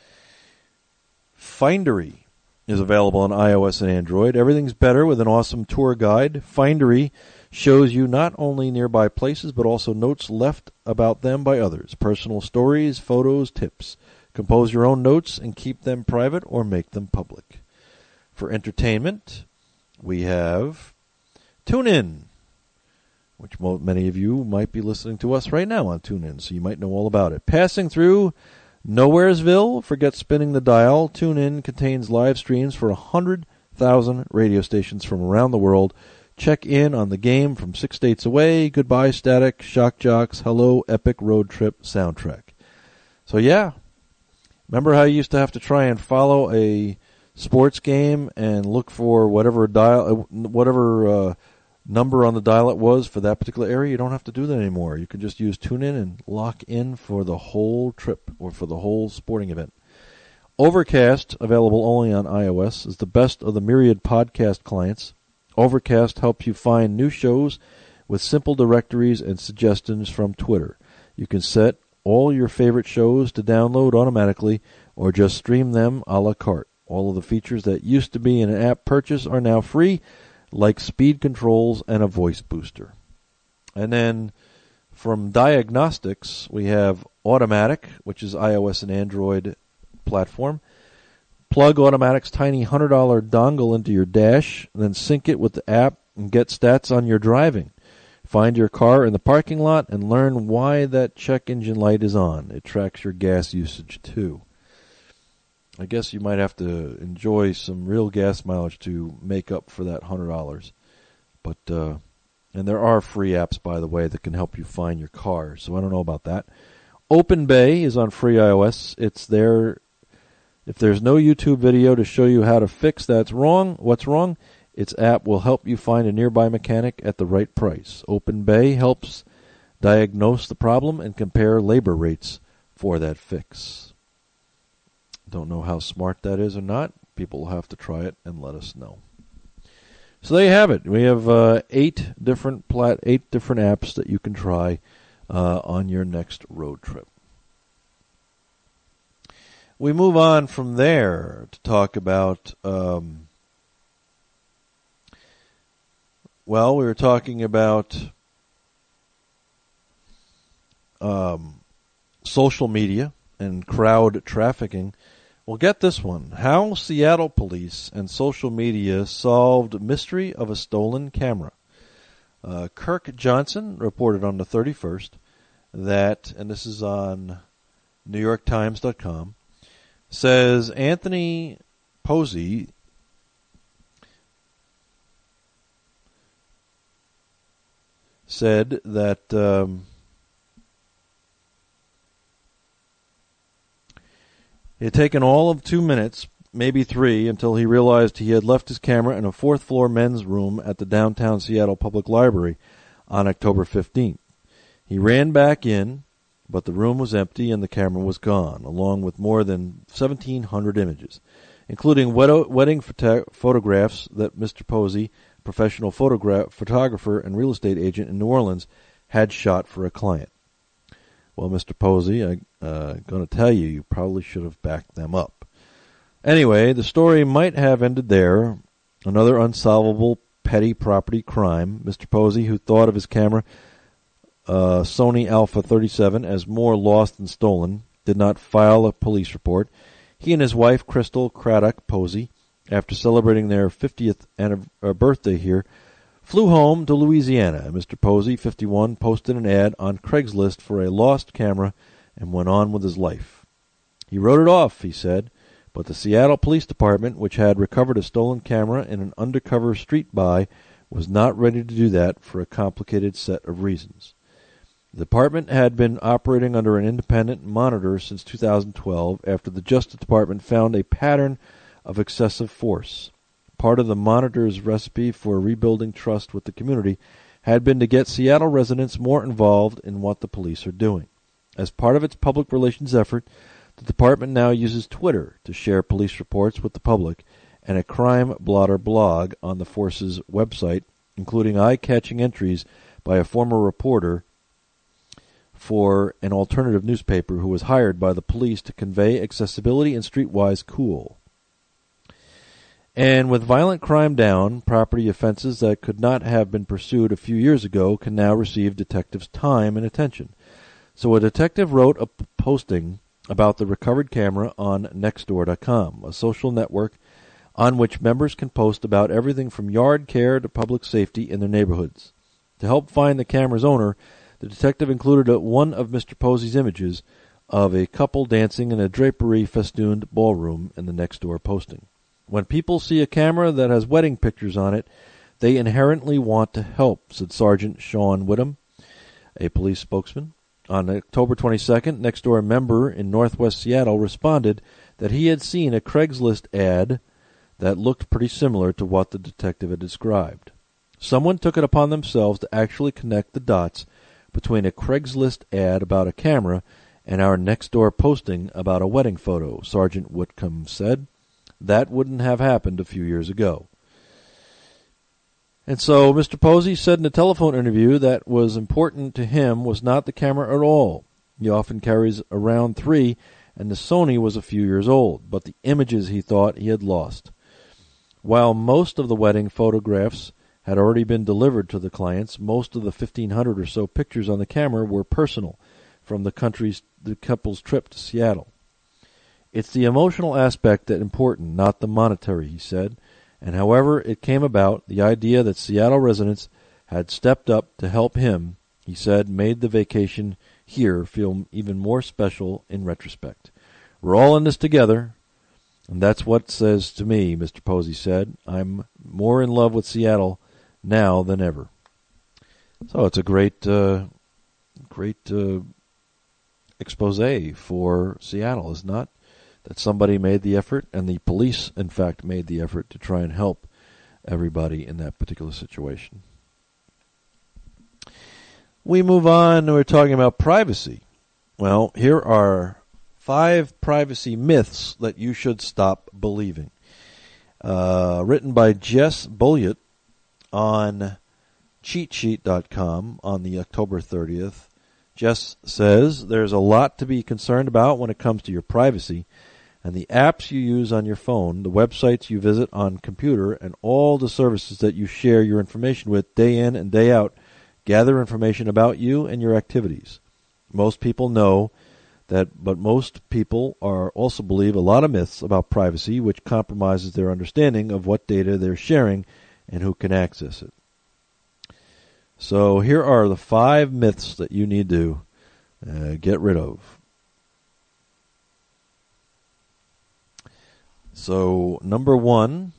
Findery is available on iOS and Android. Everything's better with an awesome tour guide. Findery shows you not only nearby places, but also notes left about them by others. Personal stories, photos, tips. Compose your own notes and keep them private or make them public. For entertainment, we have TuneIn, which many of you might be listening to us right now on TuneIn, so you might know all about it. Passing through Nowheresville, forget spinning the dial. TuneIn contains live streams for 100,000 radio stations from around the world. Check in on the game from 6 states away. Goodbye, Static, Shock Jocks, Hello, Epic Road Trip Soundtrack. So yeah, remember how you used to have to try and follow a sports game and look for whatever number on the dial it was for that particular area? You don't have to do that anymore. You can just use TuneIn and lock in for the whole trip or for the whole sporting event. Overcast, available only on iOS, is the best of the myriad podcast clients. Overcast helps you find new shows with simple directories and suggestions from Twitter. You can set all your favorite shows to download automatically or just stream them a la carte. All of the features that used to be in an app purchase are now free, like speed controls and a voice booster. And then from Diagnostics, we have Automatic, which is iOS and Android platform. Plug Automatic's tiny $100 dongle into your dash, then sync it with the app and get stats on your driving. Find your car in the parking lot and learn why that check engine light is on. It tracks your gas usage too. I guess you might have to enjoy some real gas mileage to make up for that $100. But and there are free apps, by the way, that can help you find your car. So I don't know about that. OpenBay is on free iOS. It's there. If there's no YouTube video to show you how to fix what's wrong, its app will help you find a nearby mechanic at the right price. OpenBay helps diagnose the problem and compare labor rates for that fix. Don't know how smart that is or not. People will have to try it and let us know. So there you have it. We have 8 different apps that you can try on your next road trip. We move on from there to talk about, we were talking about social media and crowd trafficking. Well, get this one. How Seattle police and social media solved mystery of a stolen camera. Kirk Johnson reported on the 31st that, and this is on NewYorkTimes.com, says Anthony Posey said that it had taken all of 2 minutes, maybe 3, until he realized he had left his camera in a fourth-floor men's room at the downtown Seattle Public Library on October 15th. He ran back in, but the room was empty and the camera was gone, along with more than 1,700 images, including wedding photographs that Mr. Posey, professional photographer and real estate agent in New Orleans, had shot for a client. Well, Mr. Posey, I'm going to tell you, you probably should have backed them up. Anyway, the story might have ended there. Another unsolvable petty property crime. Mr. Posey, who thought of his camera, Sony Alpha 37, as more lost than stolen, did not file a police report. He and his wife, Crystal Craddock Posey, after celebrating their 50th birthday here, flew home to Louisiana. Mr. Posey, 51, posted an ad on Craigslist for a lost camera and went on with his life. He wrote it off, he said, but the Seattle Police Department, which had recovered a stolen camera in an undercover street buy, was not ready to do that for a complicated set of reasons. The department had been operating under an independent monitor since 2012 after the Justice Department found a pattern of excessive force. Part of the monitor's recipe for rebuilding trust with the community had been to get Seattle residents more involved in what the police are doing. As part of its public relations effort, the department now uses Twitter to share police reports with the public and a crime blotter blog on the force's website, including eye-catching entries by a former reporter for an alternative newspaper who was hired by the police to convey accessibility and streetwise cool. And with violent crime down, property offenses that could not have been pursued a few years ago can now receive detectives' time and attention. So a detective wrote a posting about the recovered camera on Nextdoor.com, a social network on which members can post about everything from yard care to public safety in their neighborhoods. To help find the camera's owner, the detective included one of Mr. Posey's images of a couple dancing in a drapery-festooned ballroom in the Nextdoor posting. When people see a camera that has wedding pictures on it, they inherently want to help, said Sergeant Sean Whittam, a police spokesman. On October 22nd, Nextdoor member in northwest Seattle responded that he had seen a Craigslist ad that looked pretty similar to what the detective had described. Someone took it upon themselves to actually connect the dots between a Craigslist ad about a camera and our Nextdoor posting about a wedding photo, Sergeant Whitcomb said. That wouldn't have happened a few years ago. And so Mr. Posey said in a telephone interview that was important to him was not the camera at all. He often carries around 3, and the Sony was a few years old, but the images he thought he had lost. While most of the wedding photographs had already been delivered to the clients, most of the 1,500 or so pictures on the camera were personal from the couple's trip to Seattle. It's the emotional aspect that's important, not the monetary, he said. And however it came about, the idea that Seattle residents had stepped up to help him, he said, made the vacation here feel even more special in retrospect. We're all in this together, and that's what says to me, Mr. Posey said. I'm more in love with Seattle now than ever. So it's a great expose for Seattle, is not? That somebody made the effort, and the police, in fact, made the effort to try and help everybody in that particular situation. We move on, we're talking about privacy. Well, here are 5 privacy myths that you should stop believing. Written by Jess Bulliott on cheatsheet.com on the October 30th. Jess says, there's a lot to be concerned about when it comes to your privacy, and the apps you use on your phone, the websites you visit on computer, and all the services that you share your information with day in and day out gather information about you and your activities. Most people know that, but most people also believe a lot of myths about privacy, which compromises their understanding of what data they're sharing and who can access it. So here are the 5 myths that you need to get rid of. So number 1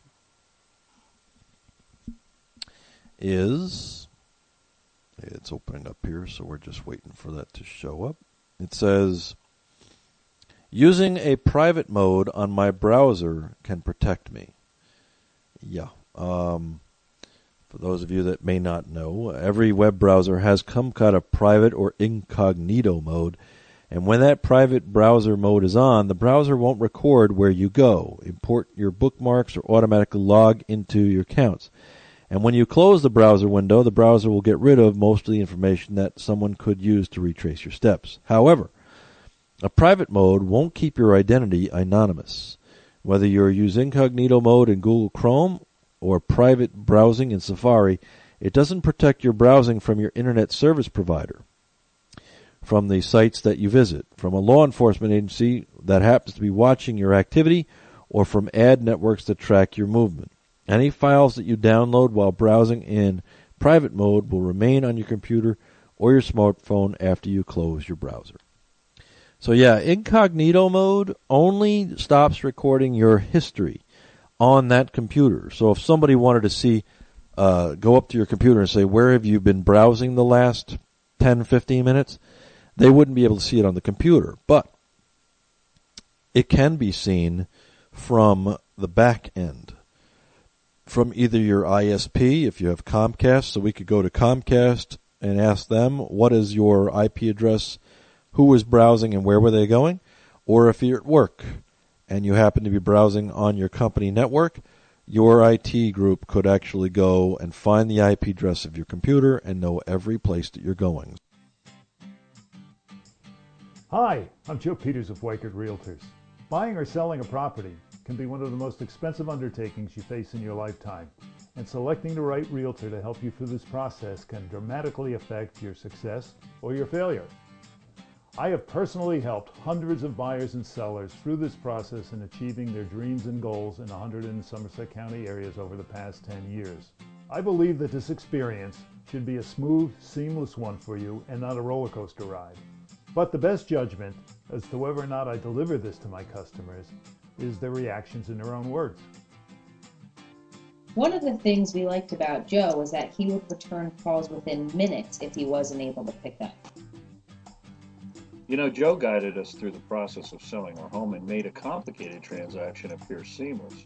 is, it's opening up here, so we're just waiting for that to show up. It says, using a private mode on my browser can protect me. Yeah. For those of you that may not know, every web browser has some kind of private or incognito mode. And when that private browser mode is on, the browser won't record where you go, import your bookmarks, or automatically log into your accounts. And when you close the browser window, the browser will get rid of most of the information that someone could use to retrace your steps. However, a private mode won't keep your identity anonymous. Whether you use incognito mode in Google Chrome or private browsing in Safari, it doesn't protect your browsing from your internet service provider, from the sites that you visit, from a law enforcement agency that happens to be watching your activity, or from ad networks that track your movement. Any files that you download while browsing in private mode will remain on your computer or your smartphone after you close your browser. So yeah, incognito mode only stops recording your history on that computer. So if somebody wanted to see, go up to your computer and say, where have you been browsing the last 10, 15 minutes? They wouldn't be able to see it on the computer. But it can be seen from the back end, from either your ISP, if you have Comcast. So we could go to Comcast and ask them, what is your IP address, who was browsing and where were they going? Or if you're at work and you happen to be browsing on your company network, your IT group could actually go and find the IP address of your computer and know every place that you're going. Hi, I'm Joe Peters of Weichert Realtors. Buying or selling a property can be one of the most expensive undertakings you face in your lifetime, and selecting the right realtor to help you through this process can dramatically affect your success or your failure. I have personally helped hundreds of buyers and sellers through this process in achieving their dreams and goals in 100 and Somerset County areas over the past 10 years. I believe that this experience should be a smooth, seamless one for you and not a roller coaster ride. But the best judgment as to whether or not I deliver this to my customers is their reactions in their own words. One of the things we liked about Joe was that he would return calls within minutes if he wasn't able to pick up. You know, Joe guided us through the process of selling our home and made a complicated transaction appear seamless.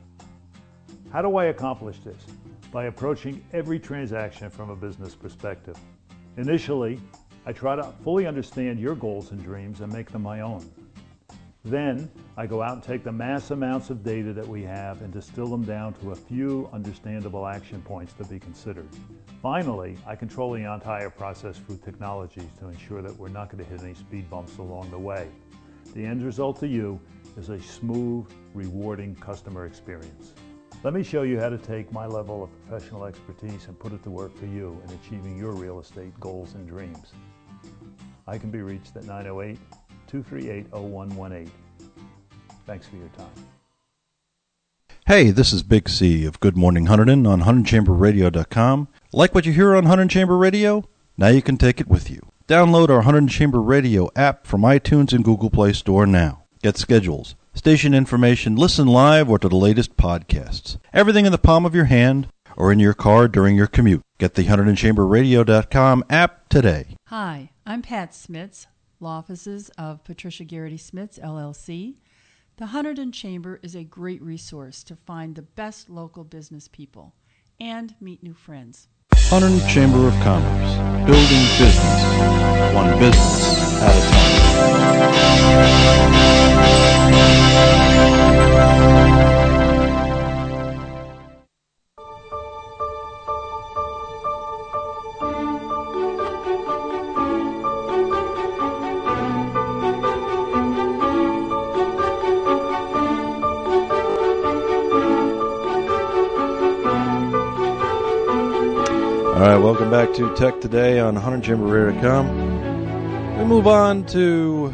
How do I accomplish this? By approaching every transaction from a business perspective. Initially, I try to fully understand your goals and dreams and make them my own. Then, I go out and take the mass amounts of data that we have and distill them down to a few understandable action points to be considered. Finally, I control the entire process through technologies to ensure that we're not going to hit any speed bumps along the way. The end result to you is a smooth, rewarding customer experience. Let me show you how to take my level of professional expertise and put it to work for you in achieving your real estate goals and dreams. I can be reached at 908-238-0118. Thanks for your time. Hey, this is Big C of Good Morning Hunterdon on HunterdonChamberRadio.com. Like what you hear on Hunterdon Chamber Radio? Now you can take it with you. Download our Hunterdon Chamber Radio app from iTunes and Google Play Store now. Get schedules, station information, listen live, or to the latest podcasts. Everything in the palm of your hand or in your car during your commute. Get the HunterdonChamberRadio.com app today. Hi, I'm Pat Smits, law offices of Patricia Garrity Smits, LLC. The Hunterdon Chamber is a great resource to find the best local business people and meet new friends. Hunterdon Chamber of Commerce, building business, one business at a time. All right, welcome back to Tech Today on HunterdonChamberRadio.com. We move on to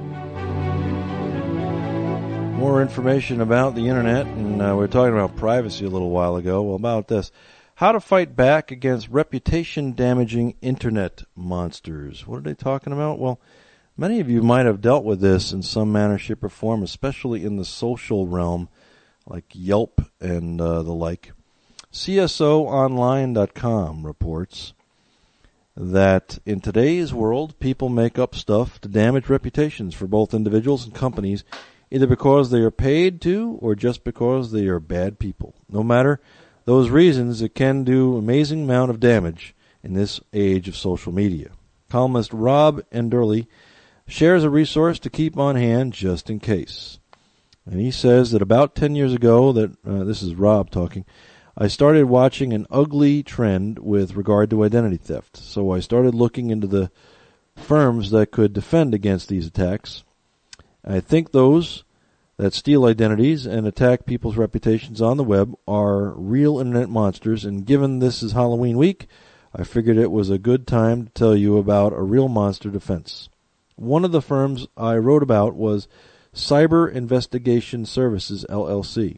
more information about the internet, and we were talking about privacy a little while ago. Well, about this. How to fight back against reputation-damaging internet monsters. What are they talking about? Well, many of you might have dealt with this in some manner, shape, or form, especially in the social realm, like Yelp and the like. CSOonline.com reports that in today's world, people make up stuff to damage reputations for both individuals and companies, either because they are paid to or just because they are bad people. No matter those reasons, it can do an amazing amount of damage in this age of social media. Columnist Rob Enderle shares a resource to keep on hand just in case. And he says that about 10 years ago, this is Rob talking, I started watching an ugly trend with regard to identity theft. So I started looking into the firms that could defend against these attacks. I think those that steal identities and attack people's reputations on the web are real internet monsters, and given this is Halloween week, I figured it was a good time to tell you about a real monster defense. One of the firms I wrote about was Cyber Investigation Services, LLC.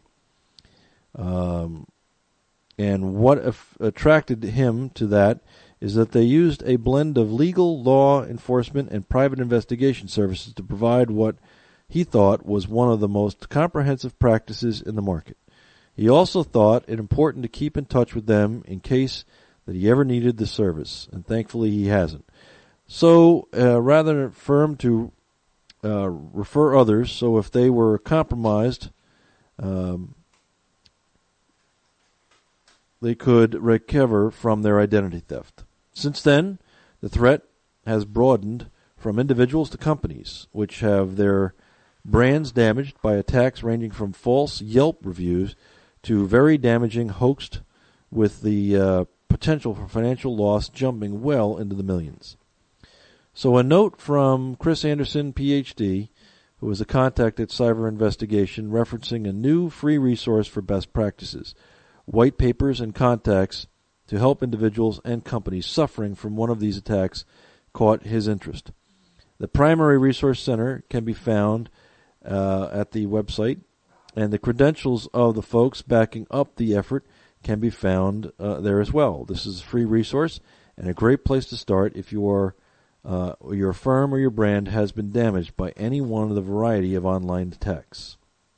And what attracted him to that is that they used a blend of legal, law enforcement, and private investigation services to provide what he thought was one of the most comprehensive practices in the market. He also thought it important to keep in touch with them in case that he ever needed the service, and thankfully he hasn't. So rather than firm to refer others, so if they were compromised, they could recover from their identity theft. Since then, the threat has broadened from individuals to companies, which have their brands damaged by attacks ranging from false Yelp reviews to very damaging hoaxed, with the potential for financial loss jumping well into the millions. So a note from Chris Anderson, Ph.D., who is a contact at Cyber Investigation, referencing a new free resource for best practices, white papers and contacts to help individuals and companies suffering from one of these attacks, caught his interest. The primary resource center can be found at the website, and the credentials of the folks backing up the effort can be found there as well. This is a free resource and a great place to start if your firm or your brand has been damaged by any one of the variety of online attacks.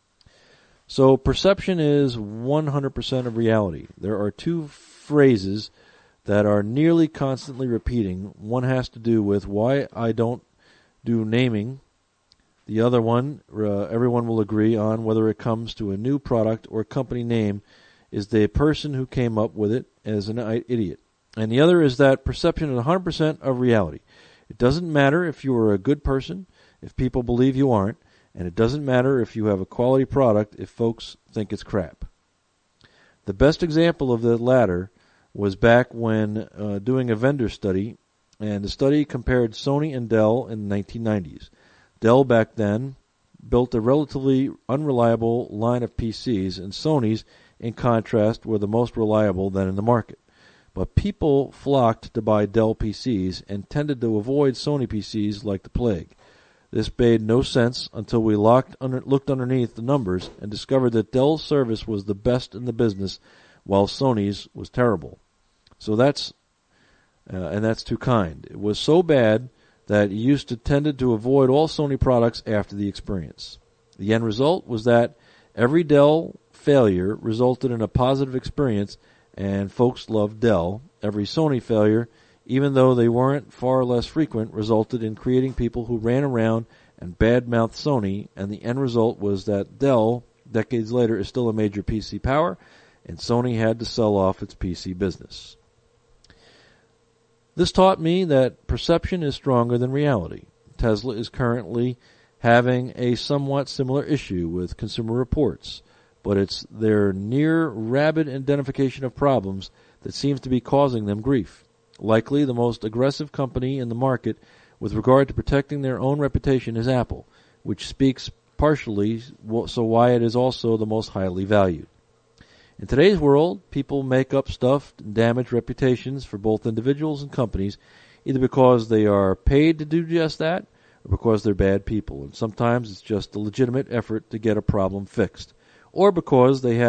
So perception is 100% of reality. There are two phrases that are nearly constantly repeating. One has to do with why I don't do naming. The other one, everyone will agree on, whether it comes to a new product or company name, is the person who came up with it as an idiot. And the other is that perception is 100% of reality. It doesn't matter if you are a good person, if people believe you aren't, and it doesn't matter if you have a quality product if folks think it's crap. The best example of the latter was back when doing a vendor study, and the study compared Sony and Dell in the 1990s. Dell back then built a relatively unreliable line of PCs, and Sony's, in contrast, were the most reliable then in the market. But people flocked to buy Dell PCs and tended to avoid Sony PCs like the plague. This made no sense until we looked underneath the numbers and discovered that Dell's service was the best in the business, while Sony's was terrible. So that's too kind. It was so bad that you used to tended to avoid all Sony products after the experience. The end result was that every Dell failure resulted in a positive experience, and folks loved Dell. Every Sony failure, even though they weren't far less frequent, resulted in creating people who ran around and bad-mouthed Sony, and the end result was that Dell, decades later, is still a major PC power, and Sony had to sell off its PC business. This taught me that perception is stronger than reality. Tesla is currently having a somewhat similar issue with Consumer Reports, but it's their near rabid identification of problems that seems to be causing them grief. Likely the most aggressive company in the market with regard to protecting their own reputation is Apple, which speaks partially so why it is also the most highly valued. In today's world, people make up stuff and damage reputations for both individuals and companies, either because they are paid to do just that or because they're bad people. And sometimes it's just a legitimate effort to get a problem fixed, or because they have